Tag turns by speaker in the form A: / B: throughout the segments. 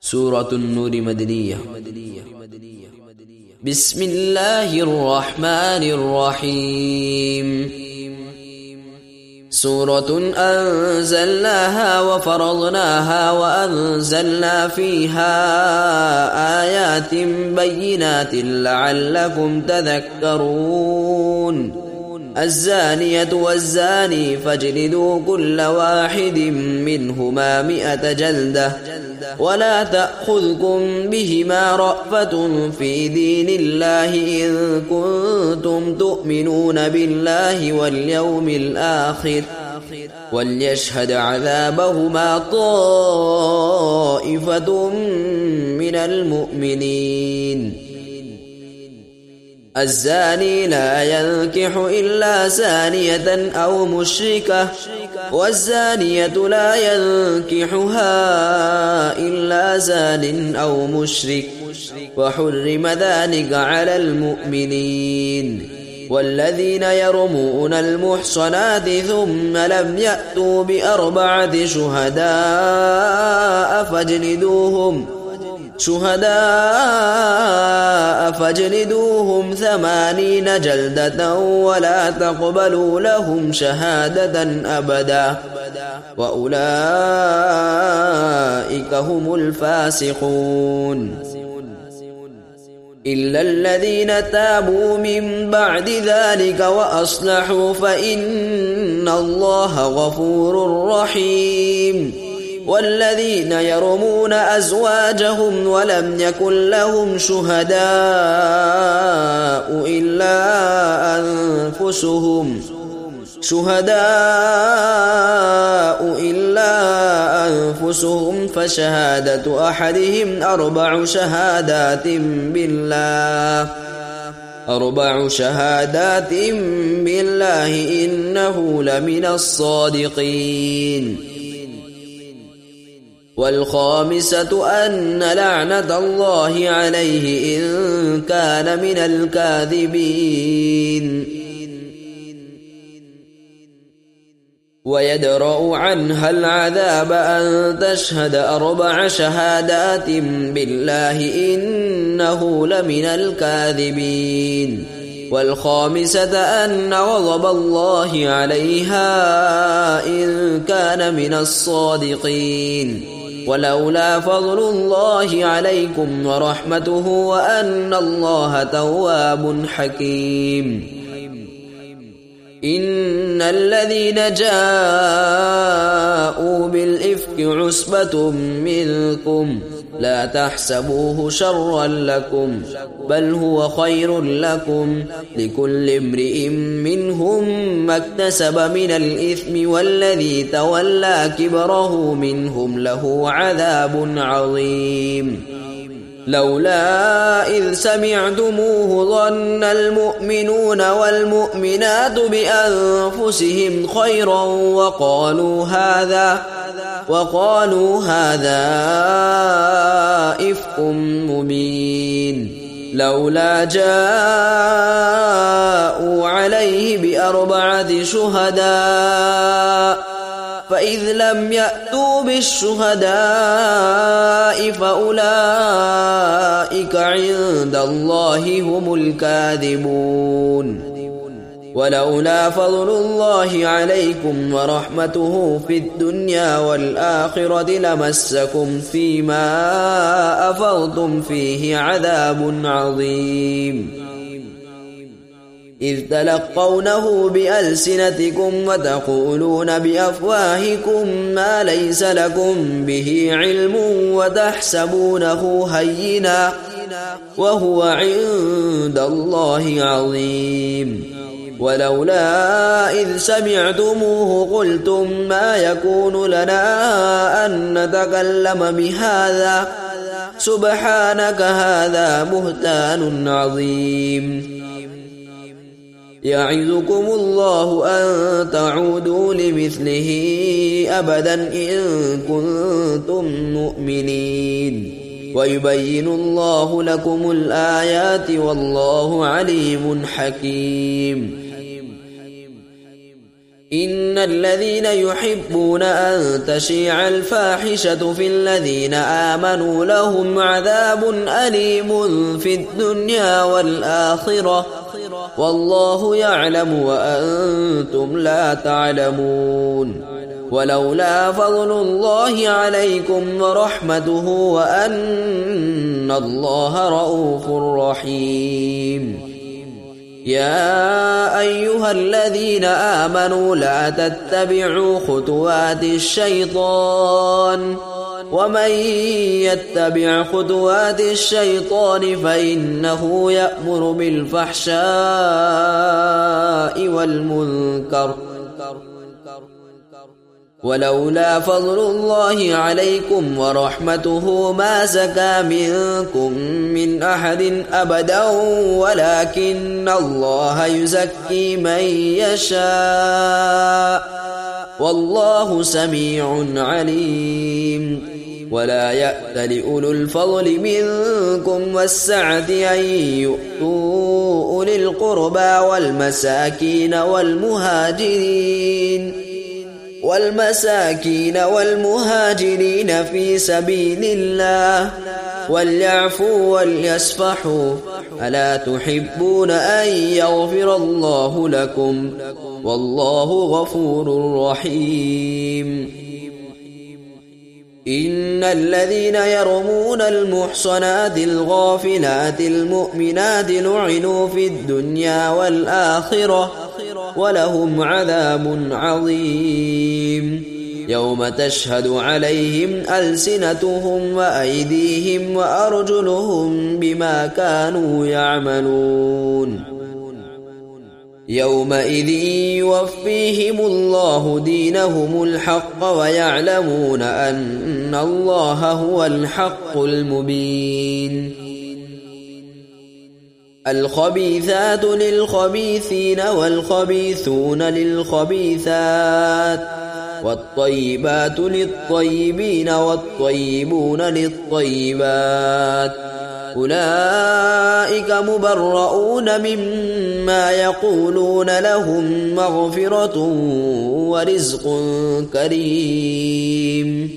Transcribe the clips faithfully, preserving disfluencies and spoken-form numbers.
A: سورة النور مدنية. بسم الله الرحمن الرحيم. سورة أنزلناها وفرضناها وأنزلنا فيها آيات بينات لعلكم تذكرون. الزانية والزاني فاجلدوا كل واحد منهما مئة جلدة ولا تأخذكم بهما رأفة في دين الله إن كنتم تؤمنون بالله واليوم الآخر وليشهد عذابهما طائفة من المؤمنين. الزاني لا ينكح إلا زانية أو مشركة والزانية لا ينكحها إلا زان أو مشرك وحرم ذلك على المؤمنين. والذين يرمون المحصنات ثم لم يأتوا بأربعة شهداء فاجلدوهم شهداء فاجلدوهم ثمانين جلدة ولا تقبلوا لهم شهادة أبدا وأولئك هم الفاسقون. إلا الذين تابوا من بعد ذلك وأصلحوا فإن الله غفور رحيم. والذين يرمون أزواجهم ولم يكن لهم شهداء إلا أنفسهم شهداء إلا أنفسهم فشهادة أحدهم أربع شهادات بالله أربع شهادات بالله إنه لمن الصادقين. والخامسة أن لعنة الله عليه إن كان من الكاذبين. ويدرأ عنها العذاب أن تشهد أربع شهادات بالله إنه لمن الكاذبين. والخامسة أن غضب الله عليها إن كان من الصادقين. ولولا فضل الله عليكم ورحمته وأن الله تواب حكيم. إن الذين جاءوا بالإفك عصبة منكم لا تحسبوه شرا لكم بل هو خير لكم لكل امرئ منهم ما اكتسب من الإثم والذي تولى كبره منهم له عذاب عظيم. لولا إذ سمعتموه ظن المؤمنون والمؤمنات بأنفسهم خيرا وقالوا هذا وقالوا هذا إفك مبين. لولا جاءوا عليه بأربعة شهداء فإذ لم يأتوا بالشهداء فأولئك عند الله هم الكاذبون. ولولا فضل الله عليكم ورحمته في الدنيا والآخرة لمسكم فيما أفضتم فيه عذاب عظيم. إذ تلقونه بألسنتكم وتقولون بأفواهكم ما ليس لكم به علم وتحسبونه هينا وهو عند الله عظيم. ولولا إذ سمعتموه قلتم ما يكون لنا أن نتكلم بهذا سبحانك هذا بهتان عظيم. يعظكم الله أن تعودوا لمثله أبدا إن كنتم مؤمنين. ويبين الله لكم الآيات والله عليم حكيم. إن الذين يحبون أن تشيع الفاحشة في الذين آمنوا لهم عذاب أليم في الدنيا والآخرة والله يعلم وأنتم لا تعلمون ولولا فضل الله عليكم ورحمته وأن الله رؤوف رحيم يا أيها الذين آمنوا لا تتبعوا خطوات الشيطان ومن يتبع خطوات الشيطان فإنه يأمر بالفحشاء والمنكر ولولا فضل الله عليكم ورحمته ما زكى منكم من أحد أبدا ولكن الله يزكي من يشاء والله سميع عليم ولا يأت لأولو الفضل منكم والسعة أن يؤتوا أولي القربى والمساكين والمهاجرين والمساكين والمهاجرين في سبيل الله وليعفوا وليصفحوا ألا تحبون أن يغفر الله لكم والله غفور رحيم إن الذين يرمون المحصنات الغافلات المؤمنات لعنوا في الدنيا والآخرة ولهم عذاب عظيم يوم تشهد عليهم ألسنتهم وأيديهم وأرجلهم بما كانوا يعملون يومئذ يوفيهم الله دينهم الحق ويعلمون أن الله هو الحق المبين الخبيثات للخبيثين والخبيثون للخبيثات والطيبات للطيبين والطيبون للطيبات أولئك مبرؤون مما يقولون لهم مغفرة ورزق كريم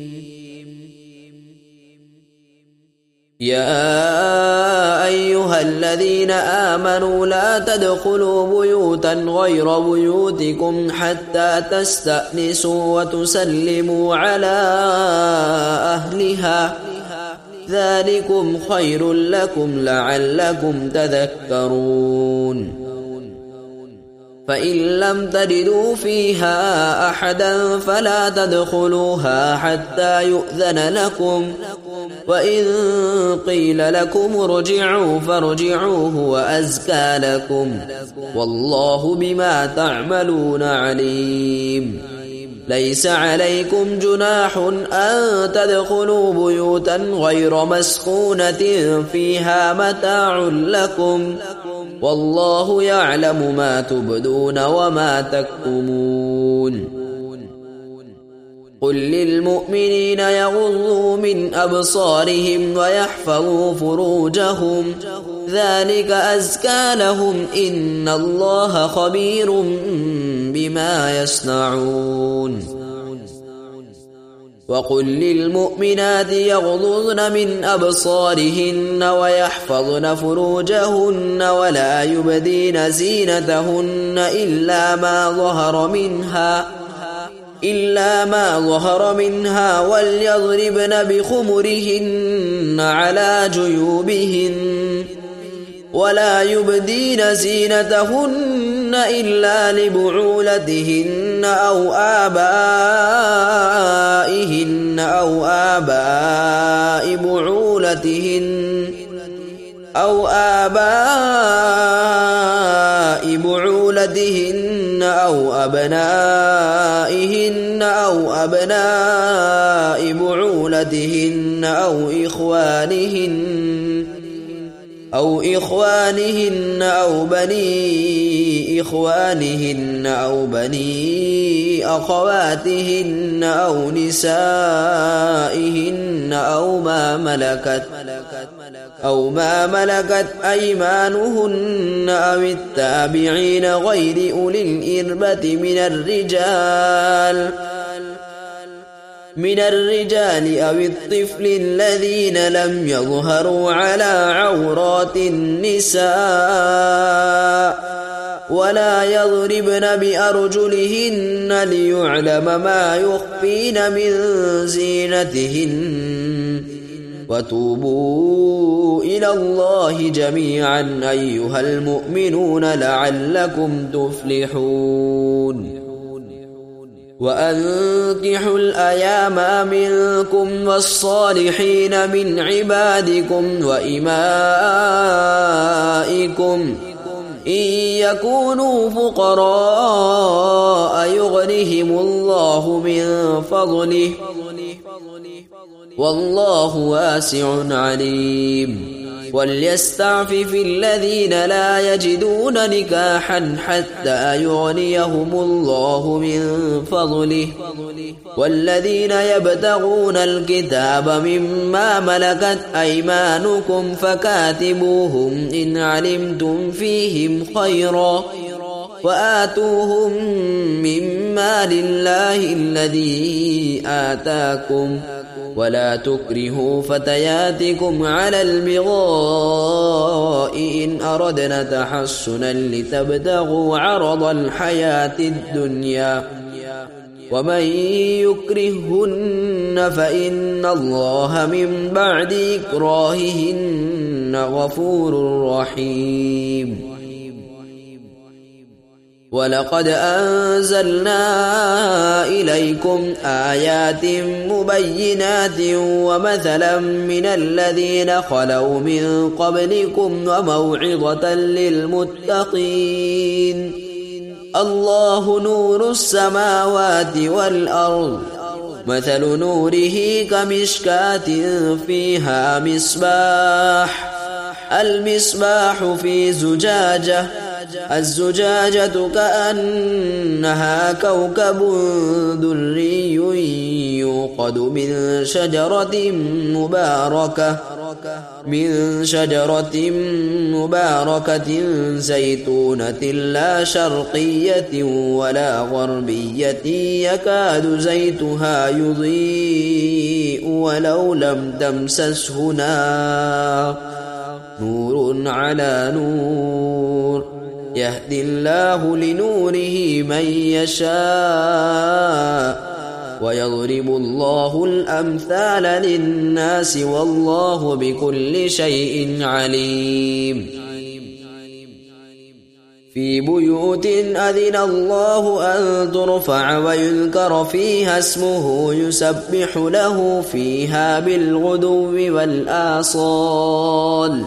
A: يا أيها الذين آمنوا لا تدخلوا بيوتا غير بيوتكم حتى تستأنسوا وتسلموا على أهلها ذلكم خير لكم لعلكم تذكرون فإن لم تجدوا فيها أحدا فلا تدخلوها حتى يؤذن لكم وإن قيل لكم ارجعوا فارجعوا هو أزكى لكم والله بما تعملون عليم ليس عليكم جناح أن تدخلوا بيوتا غير مسكونة فيها متاع لكم والله يعلم ما تبدون وما تكتمون قل للمؤمنين يغضوا من أبصارهم ويحفظوا فروجهم ذلك أزكى لهم إن الله خبير بما يصنعون وقل للمؤمنات يغضضن من أبصارهن ويحفظن فروجهن ولا يبدين زينتهن إلا ما ظهر منها إلا ما ظهر منها وليضربن بخمرهن على جيوبهن ولا يبدين زينتهن إلا لبعولتهن أو آبائهن أو آباء بعولتهن أو آباء بعولتهن أو أبنائهن أو أبناء بعولتهن أو إخوانهن أو إخوانهن أو بني إخوانهن أو بني أخواتهن أو نسائهن أو ما ملكت أو ما ملكت أيمانهن أو التابعين غير أولي الإربة من الرجال من الرجال أو الطفل الذين لم يظهروا على عورات النساء ولا يضربن بأرجلهن ليعلم ما يخفين من زينتهن وتوبوا إلى الله جميعا أيها المؤمنون لعلكم تفلحون وأنكحوا الأيام منكم والصالحين من عبادكم وإمائكم إن يكونوا فقراء يغنهم الله من فضله والله واسع عليم وليستعفف الذين لا يجدون نكاحا حتى يغنيهم الله من فضله والذين يبتغون الكتاب مما ملكت أيمانكم فكاتبوهم إن علمتم فيهم خيرا وآتوهم مما لله الذي آتاكم ولا تكرهوا فتياتكم على البغاء إن أردنا تحصنا لتبتغوا عرض الحياة الدنيا ومن يكرهن فإن الله من بعد إكراههن غفور رحيم ولقد أنزلنا إليكم آيات مبينات ومثلا من الذين خلوا من قبلكم وموعظة للمتقين الله نور السماوات والأرض مثل نوره كمشكاة فيها مصباح المصباح في زجاجة الزجاجة كأنها كوكب دري يوقد من شجرة مباركة من شجرة مباركة زيتونة لا شرقية ولا غربية يكاد زيتها يضيء ولو لم تمسسه نار نور على نور يهدي الله لنوره من يشاء ويضرب الله الأمثال للناس والله بكل شيء عليم في بيوت أذن الله أن ترفع ويذكر فيها اسمه يسبح له فيها بالغدو والآصال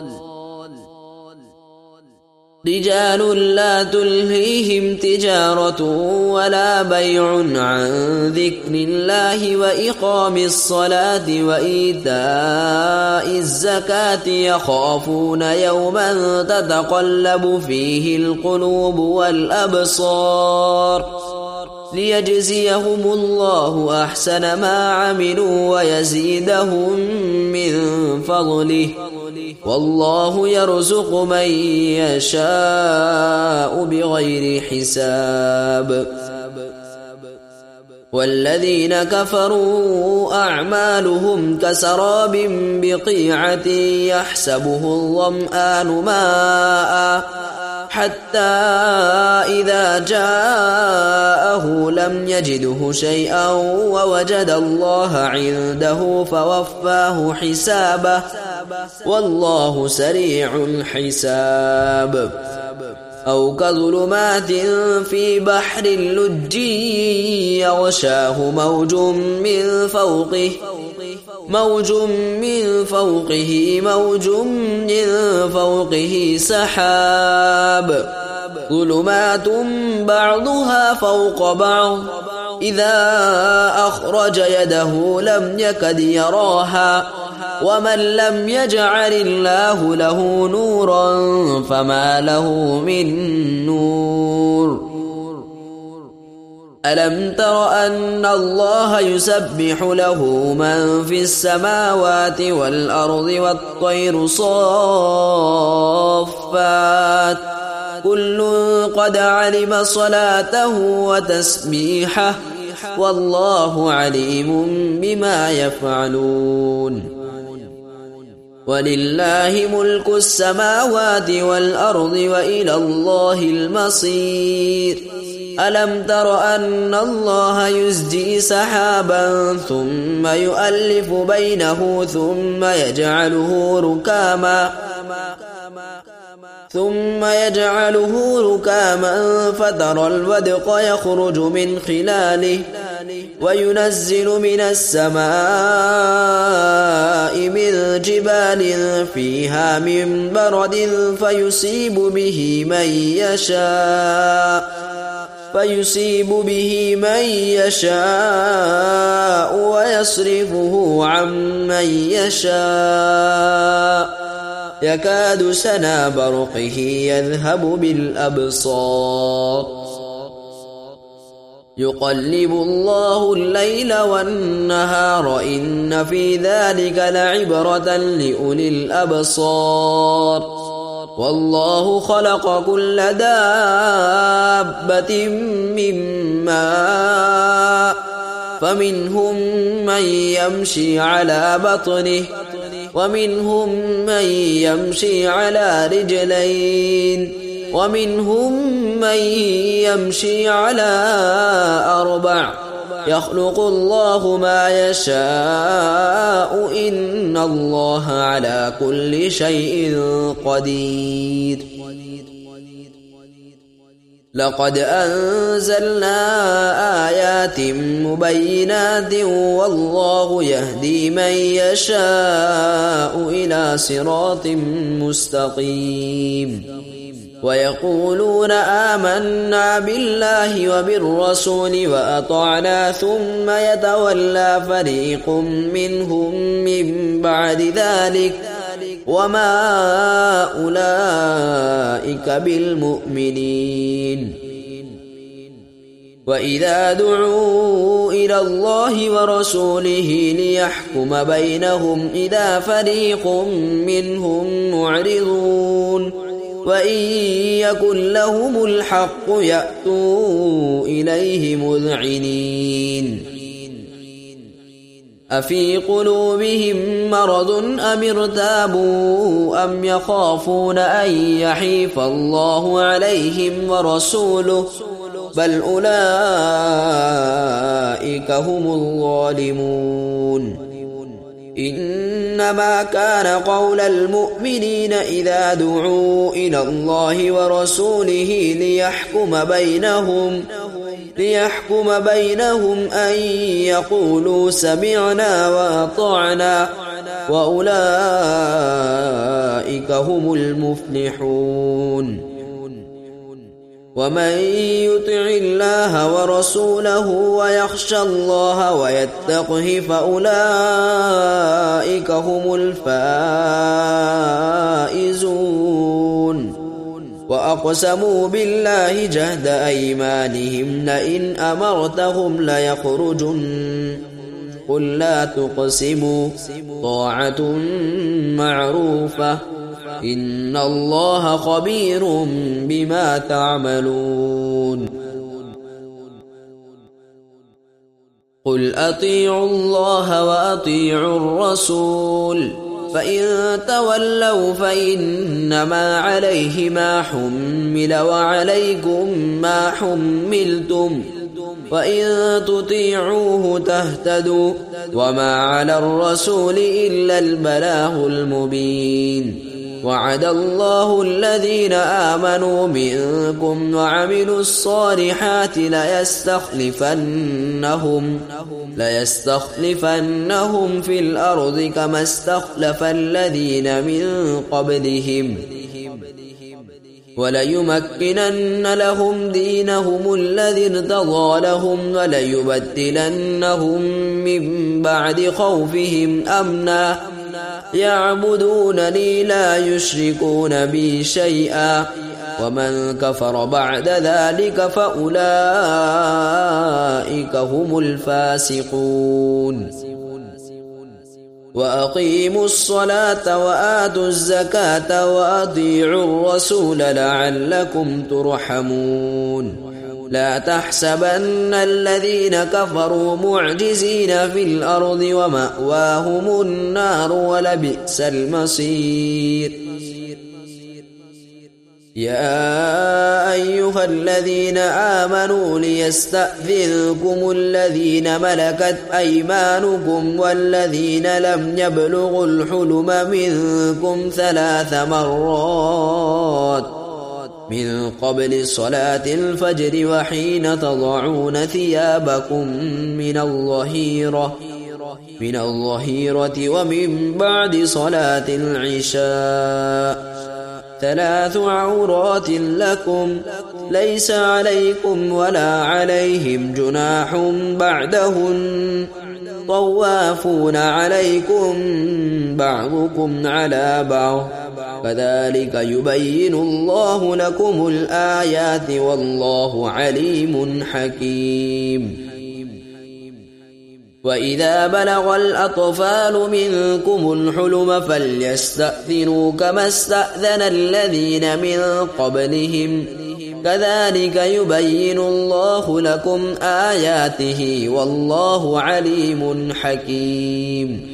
A: رجال لا تلهيهم تجارة ولا بيع عن ذكر الله وإقام الصلاة وإيتاء الزكاة يخافون يوما تتقلب فيه القلوب والأبصار ليجزيهم الله أحسن ما عملوا ويزيدهم من فضله والله يرزق من يشاء بغير حساب والذين كفروا أعمالهم كسراب بقيعة يحسبه الظمآن ماء حتى إذا جاءه لم يجده شيئا ووجد الله عنده فوفاه حسابه والله سريع الحساب أو كظلمات في بحر لجي يغشاه موج من فوقه موج من فوقه موج من فوقه سحاب ظلمات بعضها فوق بعض إذا أخرج يده لم يكد يراها ومن لم يجعل الله له نورا فما له من نور ألم تر أن الله يسبح له من في السماوات والأرض والطير صافات كل قد علم صلاته وتسبيحه والله عليم بما يفعلون ولله ملك السماوات والأرض وإلى الله المصير ألم تر أن الله يزجي سحابا ثم يؤلف بينه ثم يجعله ركاما ثم يجعله ركاما فترى الودق يخرج من خلاله وينزل من السماء من جبال فيها من برد فيصيب به من يشاء فيصيب به من يشاء ويصرفه عن من يشاء يكاد سنا برقه يذهب بالأبصار يقلب الله الليل والنهار إن في ذلك لعبرة لأولي الأبصار والله خلق كل دابة من ماء فمنهم من يمشي على بطنه ومنهم من يمشي على رجلين ومنهم من يمشي على أربع يخلق الله ما يشاء إن الله على كل شيء قدير لقد أنزلنا آيات مبينات والله يهدي من يشاء إلى صراط مستقيم ويقولون آمنا بالله وبالرسول وأطعنا ثم يتولى فريق منهم من بعد ذلك وما أولئك بالمؤمنين وإذا دعوا إلى الله ورسوله ليحكم بينهم إذا فريق منهم معرضون وإن يكن لهم الحق يأتوا إليه مذعنين أفي قلوبهم مرض أم ارتابوا أم يخافون أن يحيف الله عليهم ورسوله بل أولئك هم الظالمون إنما كان قول المؤمنين إذا دعوا إلى الله ورسوله ليحكم بينهم ليحكم بينهم أن يقولوا سمعنا وأطعنا وأولئك هم المفلحون ومن يطع الله ورسوله ويخشى الله ويتقه فأولئك هم الفائزون وأقسموا بالله جهد أيمانهم لئن أمرتهم ليخرجن قل لا تقسموا طاعة معروفة إن الله خبير بما تعملون قل أطيعوا الله وأطيعوا الرسول فإن تولوا فإنما عليه ما حمل وعليكم ما حملتم وإن تطيعوه تهتدوا وما على الرسول إلا البلاغ المبين وعد الله الذين آمنوا منكم وعملوا الصالحات ليستخلفنهم ليستخلفنهم في الأرض كما استخلف الذين من قبلهم وليمكنن لهم دينهم الذي ارتضى لهم وليبدلنهم من بعد خوفهم أمنا يعبدونني لا يشركون بي شيئا ومن كفر بعد ذلك فأولئك هم الفاسقون وأقيموا الصلاة وآتوا الزكاة وأطيعوا الرسول لعلكم ترحمون لا تحسبن الذين كفروا معجزين في الأرض ومأواهم النار ولبئس المصير يا أيها الذين آمنوا ليستأذنكم الذين ملكت أيمانكم والذين لم يبلغوا الحلم منكم ثلاث مرات من قبل صلاة الفجر وحين تضعون ثيابكم من الظهيرة من الظهيرة ومن بعد صلاة العشاء ثلاث عورات لكم ليس عليكم ولا عليهم جناح بعدهن طوافون عليكم بعضكم على بعض كذلك يبين الله لكم الآيات والله عليم حكيم وإذا بلغ الأطفال منكم الحلم فليستأذنوا كما استأذن الذين من قبلهم كذلك يبين الله لكم آياته والله عليم حكيم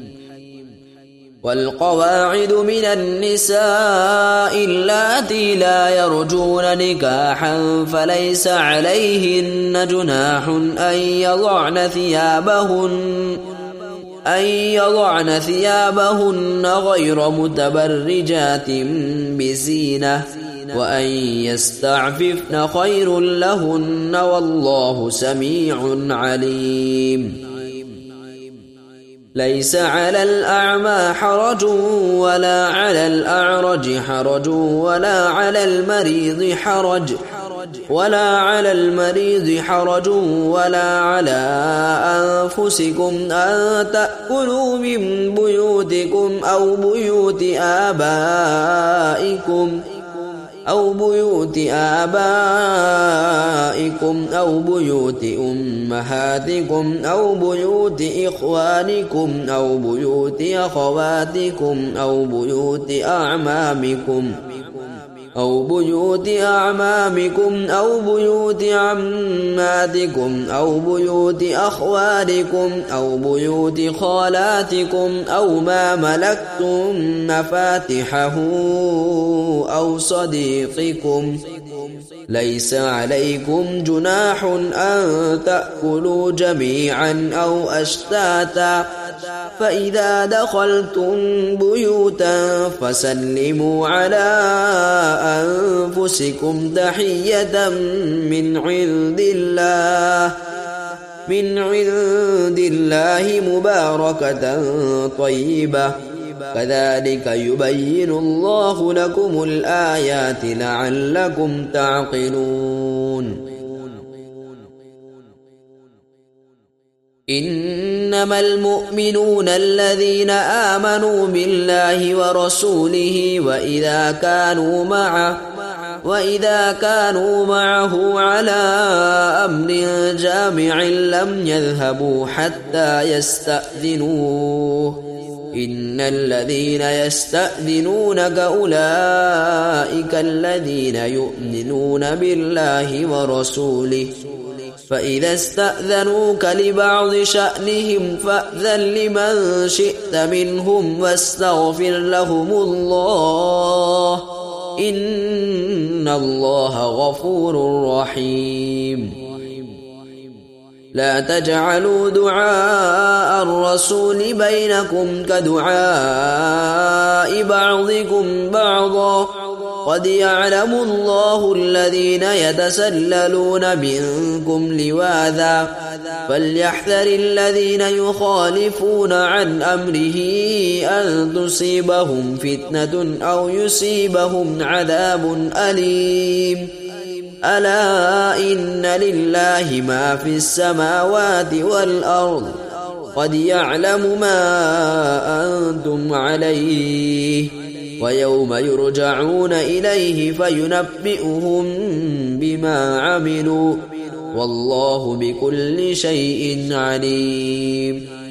A: والقواعد من النساء اللاتي لا يرجون نكاحا فليس عليهن جناح أن يضعن ثيابهن أن يضعن ثيابهن غير متبرجات بزينة وأن يستعففن خير لهن والله سميع عليم ليس على الأعمى حرج ولا على الأعرج حرج ولا على المريض حرج ولا على المريض حرج ولا على أنفسكم أن تأكلوا من بيوتكم أو بيوت آبائكم أو بيوت آبائكم أو بيوت أمهاتكم أو بيوت إخوانكم أو بيوت أخواتكم أو بيوت أعمامكم أو بيوت أعمامكم أو بيوت عماتكم أو بيوت أخوالكم أو بيوت خالاتكم أو ما ملكتم مفاتحه أو صديقكم ليس عليكم جناح أن تأكلوا جميعا أو أشتاتا فإذا دخلتم بيوتا فسلموا على أنفسكم تحية من عند الله من عند الله مباركة طيبة كذلك يبين الله لكم الآيات لعلكم تعقلون إنما المؤمنون الذين آمنوا بالله ورسوله وإذا كانوا معه وإذا كانوا معه على أمر جامع لم يذهبوا حتى يستأذنوه إن الذين يستأذنونك أولئك الذين يؤمنون بالله ورسوله فإذا استأذنوك لبعض شأنهم فأذن لمن شئت منهم واستغفر لهم الله إن الله غفور رحيم لا تجعلوا دعاء الرسول بينكم كدعاء بعضكم بعضا قد يعلم الله الذين يتسللون منكم لواذا فليحذر الذين يخالفون عن أمره أن تصيبهم فتنة أو يصيبهم عذاب أليم ألا إن لله ما في السماوات والأرض قد يعلم ما أنتم عليه ويوم يرجعون إليه فينبئهم بما عملوا والله بكل شيء عليم.